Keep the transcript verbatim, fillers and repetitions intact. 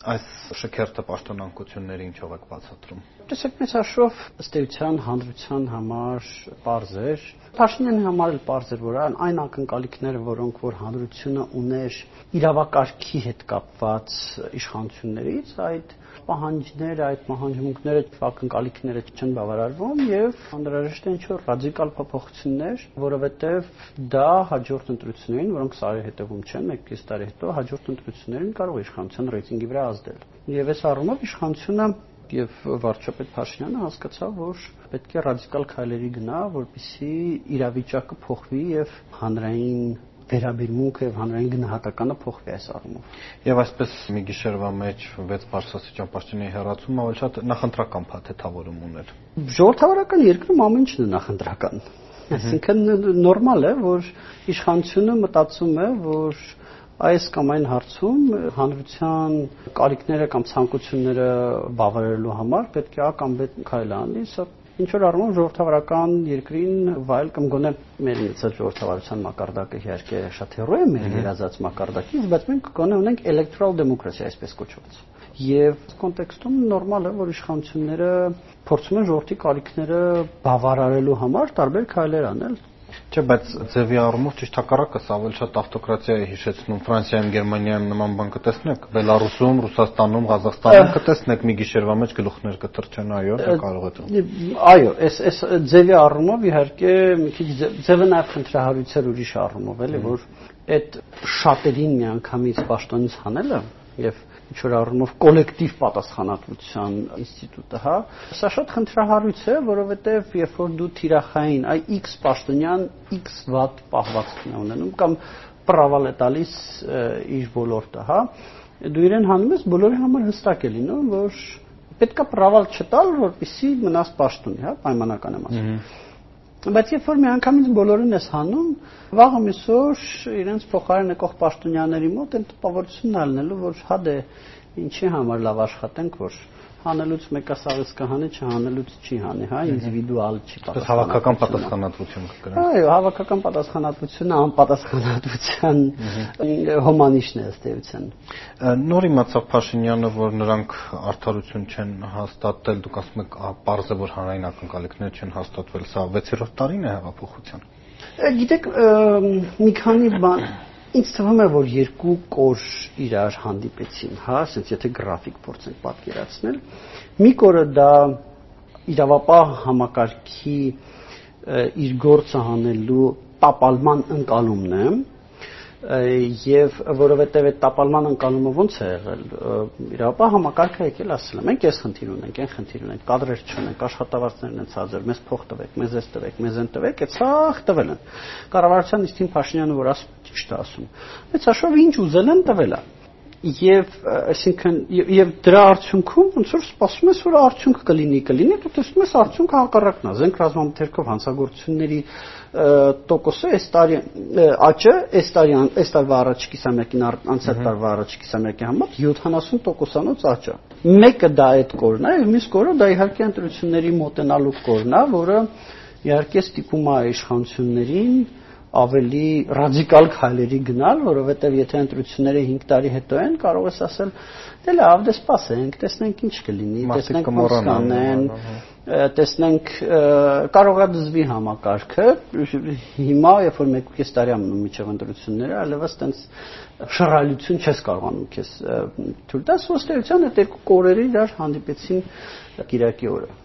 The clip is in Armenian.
Այս շքերթը պաշտոնանկությունների ինչով եք բացատրում։ Տեսեք, մեծ հաշվով ըստ էության հանրության համար պարզ էր, Փաշինյանի համար էլ պարզ էր, որ այն ակնկալիքները, որոնք որ հանրությունը ուներ իրավակարգի հետ կապված իշխանություններից, այդ պահանջները, այդ պահանջմունքները, ակնկալիքները չեն բավարարվում եւ անհրաժեշտ է ինչ-որ ռադիկալ փոփոխություններ, որովհետեւ դա հաջորդ ընտրություններին, որոնք սարի հետևում չեն, մեկ-կես տարի հետո հաջորդ ընտրություններին կարող է իշխանության ռեյտինգի վրա ազդել։ Եվ այս առումով իշխանությունը եւ վարչապետ Փաշինյանը հասկացավ, որ պետք է ռադիկալ քայլերի գնա, որպեսզի իրավիճակը փոխվի եւ հանրային վերաբերմունքը եւ հանրային գնահատականը փոխվի այս առումով։ Եվ այսպես մի գիշերվա մեջ վեց բարձրաստիճան պաշտոնյայի հեռացումը ավելի շատ նախընտրական փաթեթավորում ուներ։ Ժողովրդավարական երկրում ամեն ինչն է նախընտրական։ Այսինքն նորմալ է, որ իշխանությունը մտածում է, որ այս կամ այն հարցում հանրության կարիքները կամ ցանկությունները բավարարելու համար պետք է ա կամ բ քայլ անի, սա ինչ որ առումով ժողովրդավարական երկրին վայել կամ գոնե մեր մեծել ժողովրդավարության մակարդակը իհարկե շատ հեռու է մեր երազած մակարդակից, բայց մենք գոնե ունենք էլեկտորալ դեմոկրատիա, այսպես կոչված։ Եվ կոնտեքստում նորմալ է, որ իշխանությունները փորձում են ժողովրդի կարիքները բավարարելու համար տարբեր քայլեր անել։ Չէ, բայց ձևի առումով ճիշտ հակառակը, սա ավելի շատ ավտոկրատիա է հիշեցնում Ֆրանսիայում, Գերմանիայում նման բան կտեսնեք, Բելարուսում, Ռուսաստանում, Ղազախստանում կտեսնեք մի գիշերվա մեջ գլուխներ կթրջան, այո, դա կարող է։ Այո, այս այս ձևի առումով իհարկե մի քիչ ձևը նաև խնդրահարույց ուրիշ առումով, էլի, որ այդ շատերին միանգամից պաշտոնից հանելը եւ ինչ-որ առումով կոլեկտիվ պատասխանատվության ինստիտուտը, հա, սա շատ խնդրահարույց է, որովհետև երբ որ դու թիրախային այ X պաշտոնյան X վատ պահվածքն է ունենում կամ պրավալ է տալիս իր ոլորտը, հա, դու իրեն հանում ես բոլորի համար հստակ է լինում, որ պետքա պրավալ չտալ, որպեսզի մնաս պաշտոնի, հա, պայմանական եմ ասում։ Բայց երբ որ միանգամից բոլորին ես հանում, վաղը միսօր իրենց փոխարեն եկող պաշտոնյաների մոտ այն տպավորությունն ալնելու, որ հա դե ինչի համար լավ աշխատենք, որ հանելուց մեկը սաղից կհանի, չհանելուց չի հանի, հա, ինդիվիդուալ չի պատասխանատվություն։ Հավաքական պատասխանատվություն կգրեն։ Այո, հավաքական պատասխանատվությունը անպատասխանատվության հոմանիշն է ըստ էության։ Նոր իմացավ Փաշինյանը, որ նրանք արդարություն չեն հաստատել, դուք ասում եք, պարզ է, որ հանրային ակնկալիքներ չեն հաստատվել, սա վեցերորդ տարին է հեղափոխության։ Գիտեք, մի քանի բան ինձ թվում է, որ երկու կոր իրար հանդիպեցին, հա, ասենց եթե գրաֆիկ փորձենք պատկերացնել։ Մի կորը դա իրավապահ համակարգի իր գործը հանելու տապալման ընկալումն է, եւ որովհետեւ այդ տապալման ընկալումը ոնց է եղել, իրավապահ համակարգը եկել ասել է, մենք այս խնդիր ունենք, այն խնդիր ունենք, կադրեր չունենք, աշխատավարձներն են ցածր, մեզ փող տվեք, մեզ էս տվեք, մեզ այն տվեք, այդ սաղ տվել են։ Կառավարության նիստին Փաշինյանը որ ասում, ճիշտ է ասում։ Բայց հաշվով ինչ ուզել են տվել է։ Եվ այսինքն եւ դրա արդյունքում ոնց որ սպասում ես, որ արդյունքը կլինի, կլինի, դու տեսնում ես արդյունքը հակառակն է, զենք ռազմամթերքով հանցագործությունների տոկոսը այս տարի աճը, այս տարի այս տարվա առաջի կիսամյակին անցյալ տարվա առաջի կիսամյակի համար յոթանասուն տոկոսանոց աճ է։ Մեկը դա այդ կորն է, եւ մյուս կորը դա իհարկե ընտրությունների մոտենալու կորն է, որը իհարկե ստիպում է իշխանություններին ավելի ռադիկալ քայլերի գնալ, որովհետև եթե ընտրությունները հինգ տարի հետո են, կարող ես ասել, դե լավ, դե սպասենք, տեսնենք ինչ կլինի, տեսնենք ոնց կանեն, տեսնենք կարող է դզվի համակարգը, հիմա երբ որ մեկ-կես տարի ամնում միջև ընտրությունները, այլևս տենց շռայլություն չես կարողանում քեզ թույլ տաս, ըստ էության այդ երկու կորերը իրար հանդիպեցին Կիրակի օրը։